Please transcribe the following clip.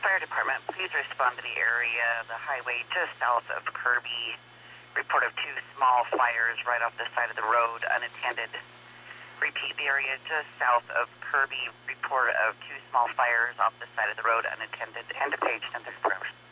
Fire department, please respond to the area, the highway just south of Kirby. Report of 2 small fires right off the side of the road, unattended. Repeat, the area just south of Kirby. Report of 2 small fires off the side of the road, unattended. End of page, 10 6 forever.